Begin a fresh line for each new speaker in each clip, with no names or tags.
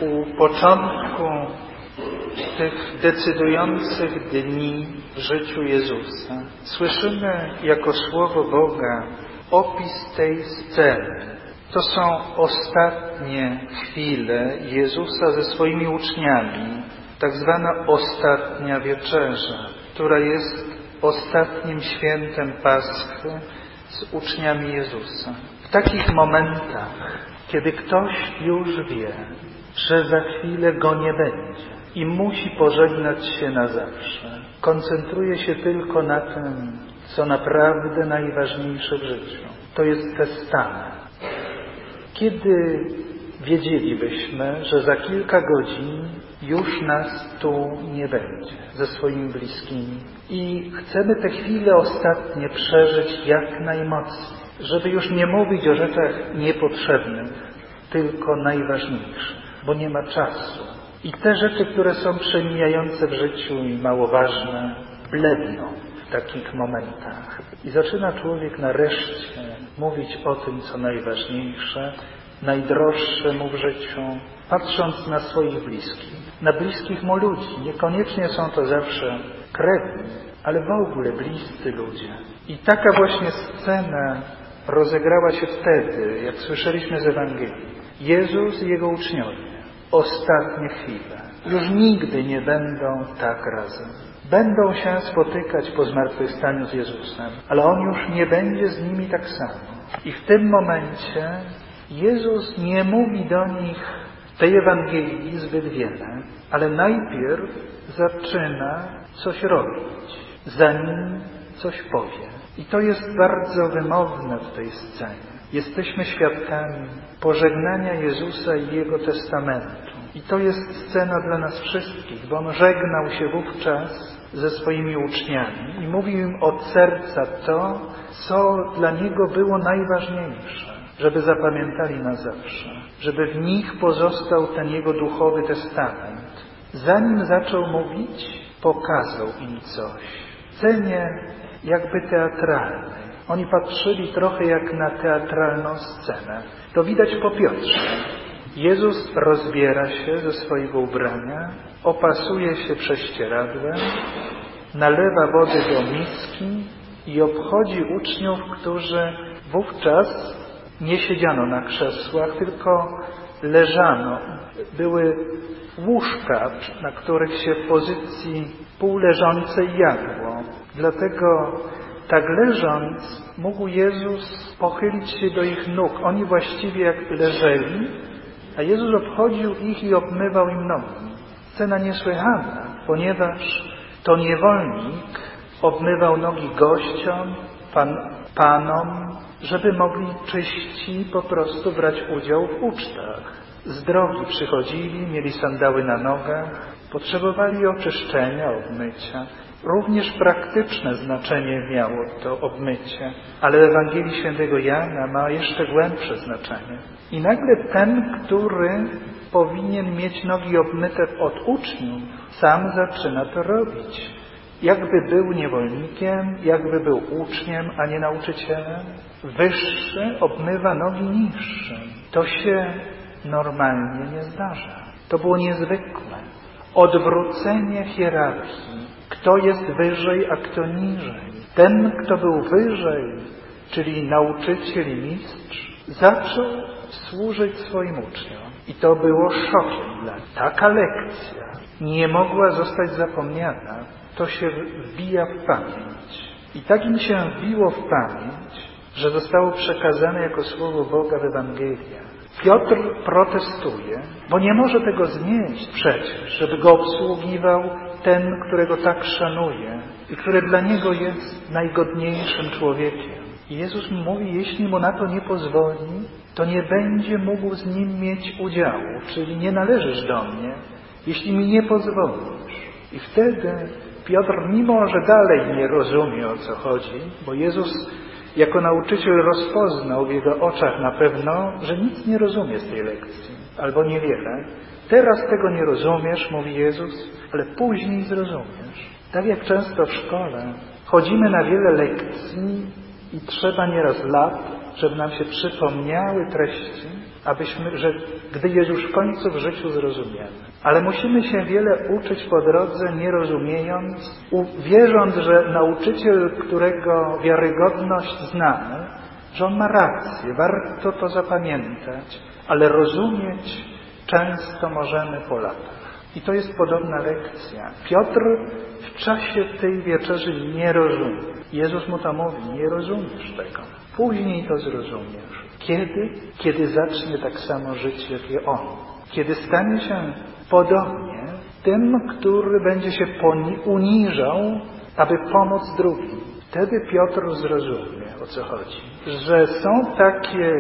U początku tych decydujących dni w życiu Jezusa słyszymy jako Słowo Boga opis tej sceny. To są ostatnie chwile Jezusa ze swoimi uczniami, tak zwana ostatnia wieczerza, która jest ostatnim świętem Paschy z uczniami Jezusa. W takich momentach, kiedy ktoś już wie, że za chwilę Go nie będzie i musi pożegnać się na zawsze, koncentruje się tylko na tym, co naprawdę najważniejsze w życiu. To jest testament. Kiedy wiedzielibyśmy, że za kilka godzin już nas tu nie będzie ze swoimi bliskimi i chcemy te chwile ostatnie przeżyć jak najmocniej, żeby już nie mówić o rzeczach niepotrzebnych, tylko najważniejszych, bo nie ma czasu. I te rzeczy, które są przemijające w życiu i mało ważne, bledną w takich momentach. I zaczyna człowiek nareszcie mówić o tym, co najważniejsze, najdroższe mu w życiu, patrząc na swoich bliskich, na bliskich mu ludzi. Niekoniecznie są to zawsze krewni, ale w ogóle bliscy ludzie. I taka właśnie scena rozegrała się wtedy, jak słyszeliśmy z Ewangelii. Jezus i Jego uczniowie, ostatnie chwile, już nigdy nie będą tak razem. Będą się spotykać po zmartwychwstaniu z Jezusem, ale On już nie będzie z nimi tak samo. I w tym momencie Jezus nie mówi do nich w tej Ewangelii zbyt wiele, ale najpierw zaczyna coś robić, zanim coś powie. I to jest bardzo wymowne w tej scenie. Jesteśmy świadkami pożegnania Jezusa i Jego testamentu. I to jest scena dla nas wszystkich, bo On żegnał się wówczas ze swoimi uczniami i mówił im od serca to, co dla Niego było najważniejsze, żeby zapamiętali na zawsze, żeby w nich pozostał ten Jego duchowy testament. Zanim zaczął mówić, pokazał im coś. W scenie jakby teatralnej. Oni patrzyli trochę jak na teatralną scenę. To widać po Piotrze. Jezus rozbiera się ze swojego ubrania, opasuje się prześcieradłem, nalewa wody do miski i obchodzi uczniów, którzy wówczas nie siedziano na krzesłach, tylko leżano. Były łóżka, na których się w pozycji półleżącej jadło. Dlatego tak leżąc mógł Jezus pochylić się do ich nóg. Oni właściwie jak leżeli, a Jezus obchodził ich i obmywał im nogi. Scena niesłychana, ponieważ to niewolnik obmywał nogi gościom, panom, żeby mogli czyści po prostu brać udział w ucztach. Z drogi przychodzili, mieli sandały na nogach, potrzebowali oczyszczenia, obmycia. Również praktyczne znaczenie miało to obmycie, ale w Ewangelii Świętego Jana ma jeszcze głębsze znaczenie. I nagle ten, który powinien mieć nogi obmyte od uczniów, sam zaczyna to robić. Jakby był niewolnikiem, jakby był uczniem, a nie nauczycielem. Wyższy obmywa nogi niższym. To się normalnie nie zdarza. To było niezwykłe. Odwrócenie hierarchii. Kto jest wyżej, a kto niżej. Ten, kto był wyżej, czyli nauczyciel i mistrz, zaczął służyć swoim uczniom. I to było szokiem dla nich. Taka lekcja nie mogła zostać zapomniana. To się wbija w pamięć. I tak im się wbiło w pamięć, że zostało przekazane jako Słowo Boga w Ewangeliach. Piotr protestuje, bo nie może tego znieść przecież, żeby go obsługiwał ten, którego tak szanuje i który dla niego jest najgodniejszym człowiekiem. I Jezus mu mówi, jeśli mu na to nie pozwoli, to nie będzie mógł z nim mieć udziału, czyli nie należysz do mnie, jeśli mi nie pozwolisz. I wtedy Piotr, mimo że dalej nie rozumie, o co chodzi, bo Jezus jako nauczyciel rozpoznał w jego oczach na pewno, że nic nie rozumie z tej lekcji, albo niewiele. Teraz tego nie rozumiesz, mówi Jezus, ale później zrozumiesz. Tak jak często w szkole chodzimy na wiele lekcji i trzeba nieraz lat, żeby nam się przypomniały treści, że gdy je już w końcu w życiu zrozumiemy. Ale musimy się wiele uczyć po drodze, nie rozumiejąc, wierząc, że nauczyciel, którego wiarygodność znamy, że on ma rację, warto to zapamiętać, ale rozumieć często możemy po latach. I to jest podobna lekcja. Piotr w czasie tej wieczerzy nie rozumie. Jezus mu to mówi, nie rozumiesz tego. Później to zrozumiesz. Kiedy? Kiedy zacznie tak samo żyć, jak i on. Kiedy stanie się podobnie tym, który będzie się uniżał, aby pomóc drugim. Wtedy Piotr zrozumie, o co chodzi. Że są takie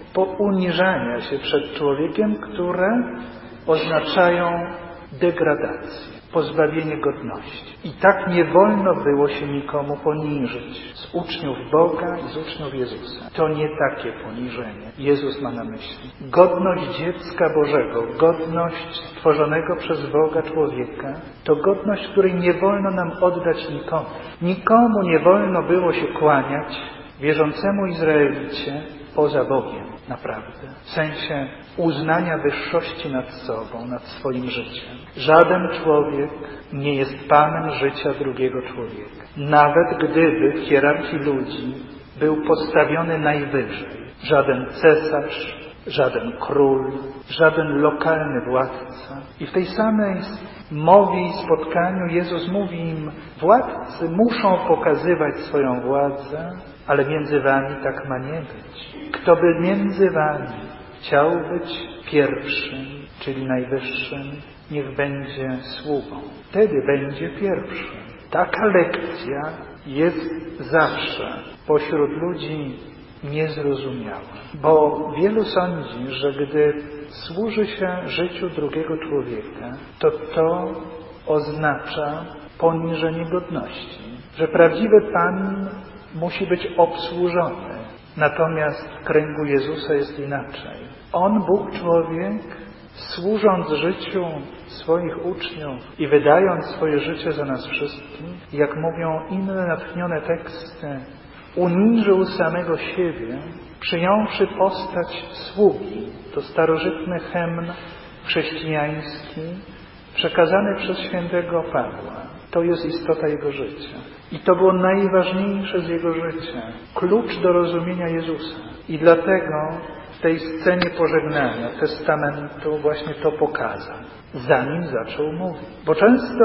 uniżania się przed człowiekiem, które oznaczają degradację, pozbawienie godności. I tak nie wolno było się nikomu poniżyć z uczniów Boga i z uczniów Jezusa. To nie takie poniżenie Jezus ma na myśli. Godność dziecka Bożego, godność stworzonego przez Boga człowieka, to godność, której nie wolno nam oddać nikomu. Nikomu nie wolno było się kłaniać wierzącemu Izraelicie poza Bogiem, naprawdę. W sensie uznania wyższości nad sobą, nad swoim życiem. Żaden człowiek nie jest panem życia drugiego człowieka. Nawet gdyby w hierarchii ludzi był postawiony najwyżej. Żaden cesarz, żaden król, żaden lokalny władca. I w tej samej mowie i spotkaniu Jezus mówi im, władcy muszą pokazywać swoją władzę, ale między wami tak ma nie być. Kto by między wami chciał być pierwszym, czyli najwyższym, niech będzie sługą. Wtedy będzie pierwszym. Taka lekcja jest zawsze pośród ludzi niezrozumiała. Bo wielu sądzi, że gdy służy się życiu drugiego człowieka, to oznacza poniżenie godności. Że prawdziwy Pan musi być obsłużony. Natomiast w kręgu Jezusa jest inaczej. On, Bóg człowiek, służąc życiu swoich uczniów i wydając swoje życie za nas wszystkich, jak mówią inne natchnione teksty, uniżył samego siebie, przyjąwszy postać sługi. To starożytny hymn chrześcijański przekazany przez świętego Pawła. To jest istota jego życia. I to było najważniejsze z jego życia. Klucz do rozumienia Jezusa. I dlatego w tej scenie pożegnania testamentu właśnie to pokazał. Zanim zaczął mówić. Bo często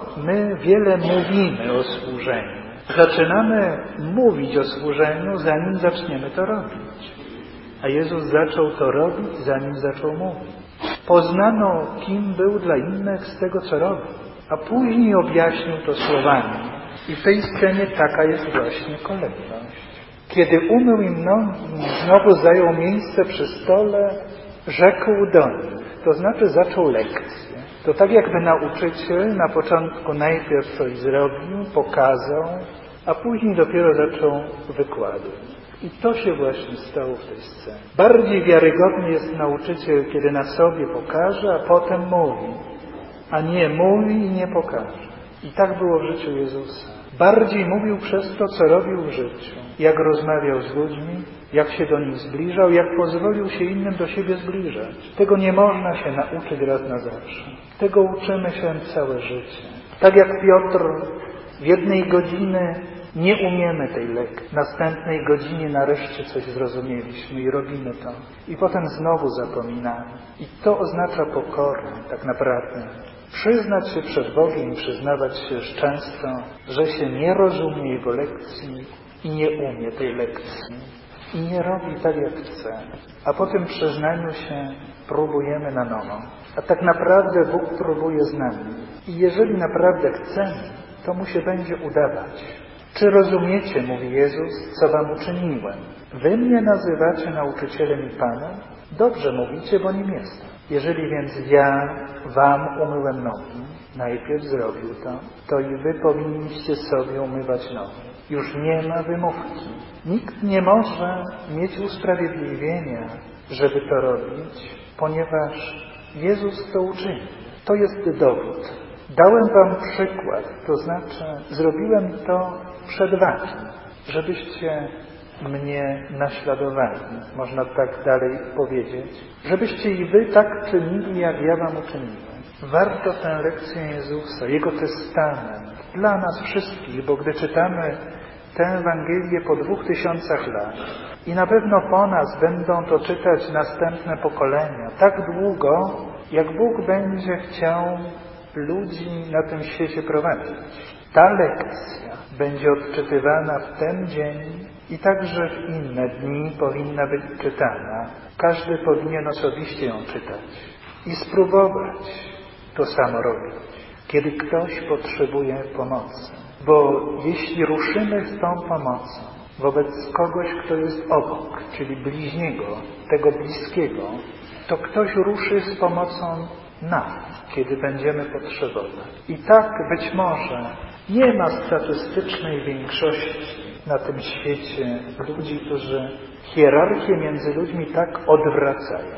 my wiele mówimy o służeniu. Zaczynamy mówić o służeniu, zanim zaczniemy to robić. A Jezus zaczął to robić, zanim zaczął mówić. Poznano, kim był dla innych z tego, co robił. A później objaśnił to słowami. I w tej scenie taka jest właśnie kolejność. Kiedy umył im nogi, znowu zajął miejsce przy stole, rzekł do nich, to znaczy zaczął lekcję. To tak jakby nauczyciel na początku najpierw coś zrobił, pokazał, a później dopiero zaczął wykładać. I to się właśnie stało w tej scenie. Bardziej wiarygodny jest nauczyciel, kiedy na sobie pokaże, a potem mówi, a nie mówi i nie pokaże. I tak było w życiu Jezusa. Bardziej mówił przez to, co robił w życiu. Jak rozmawiał z ludźmi, jak się do nich zbliżał, jak pozwolił się innym do siebie zbliżać. Tego nie można się nauczyć raz na zawsze. Tego uczymy się całe życie. Tak jak Piotr w jednej godzinie nie umiemy tej lekcji. W następnej godzinie nareszcie coś zrozumieliśmy i robimy to. I potem znowu zapominamy. I to oznacza pokorę, tak naprawdę. Przyznać się przed Bogiem i przyznawać się często, że się nie rozumie Jego lekcji i nie umie tej lekcji. I nie robi tak, jak chce. A po tym przyznaniu się próbujemy na nowo. A tak naprawdę Bóg próbuje z nami. I jeżeli naprawdę chcemy, to mu się będzie udawać. Czy rozumiecie, mówi Jezus, co wam uczyniłem? Wy mnie nazywacie nauczycielem i Panem? Dobrze mówicie, bo nim jestem. Jeżeli więc ja wam umyłem nogi, najpierw zrobił to i wy powinniście sobie umywać nogi. Już nie ma wymówki. Nikt nie może mieć usprawiedliwienia, żeby to robić, ponieważ Jezus to uczynił. To jest dowód. Dałem wam przykład, to znaczy zrobiłem to przed wami, żebyście mnie naśladowali, można tak dalej powiedzieć, żebyście i wy tak czynili, jak ja wam uczyniłem. Warto tę lekcję Jezusa, Jego testament dla nas wszystkich, bo gdy czytamy tę Ewangelię po 2000 lat i na pewno po nas będą to czytać następne pokolenia, tak długo, jak Bóg będzie chciał ludzi na tym świecie prowadzić. Ta lekcja będzie odczytywana w ten dzień i także w inne dni powinna być czytana. Każdy powinien osobiście ją czytać i spróbować to samo robić, kiedy ktoś potrzebuje pomocy. Bo jeśli ruszymy z tą pomocą wobec kogoś, kto jest obok, czyli bliźniego, tego bliskiego, to ktoś ruszy z pomocą nas, kiedy będziemy potrzebować. I tak być może nie ma statystycznej większości na tym świecie ludzi, którzy hierarchię między ludźmi tak odwracają.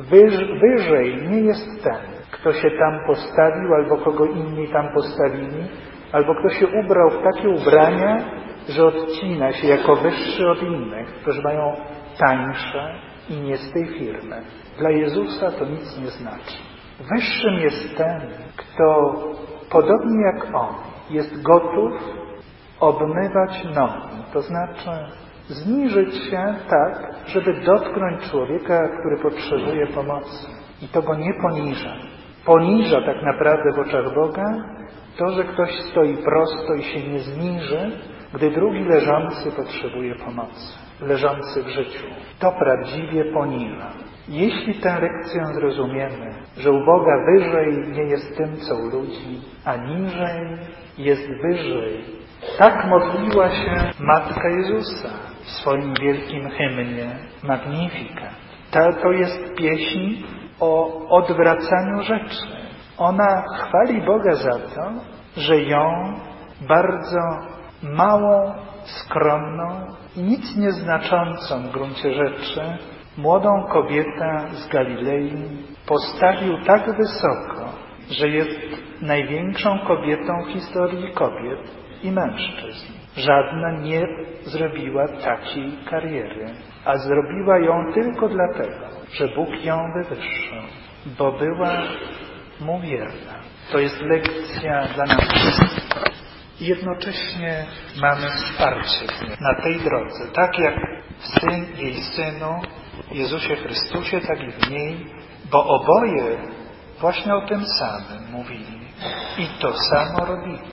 Wyżej nie jest ten, kto się tam postawił, albo kogo inni tam postawili, albo kto się ubrał w takie ubrania, że odcina się jako wyższy od innych, którzy mają tańsze i nie z tej firmy. Dla Jezusa to nic nie znaczy. Wyższym jest ten, kto podobnie jak On jest gotów obmywać nogi, to znaczy zniżyć się tak, żeby dotknąć człowieka, który potrzebuje pomocy. I to go nie poniża. Poniża tak naprawdę w oczach Boga to, że ktoś stoi prosto i się nie zniży, gdy drugi leżący potrzebuje pomocy, leżący w życiu. To prawdziwie poniża. Jeśli tę lekcję zrozumiemy, że u Boga wyżej nie jest tym, co u ludzi, a niżej jest wyżej. Tak modliła się Matka Jezusa w swoim wielkim hymnie Magnificat. To jest pieśń o odwracaniu rzeczy. Ona chwali Boga za to, że ją bardzo małą, skromną i nic nieznaczącą w gruncie rzeczy młodą kobietę z Galilei postawił tak wysoko, że jest największą kobietą w historii kobiet i mężczyzn. Żadna nie zrobiła takiej kariery, a zrobiła ją tylko dlatego, że Bóg ją wywyższył, bo była Mu wierna. To jest lekcja dla nas wszystkich. I jednocześnie mamy wsparcie na tej drodze, tak jak w jej Synu, Jezusie Chrystusie, tak i w niej, bo oboje właśnie o tym samym mówili i to samo robili.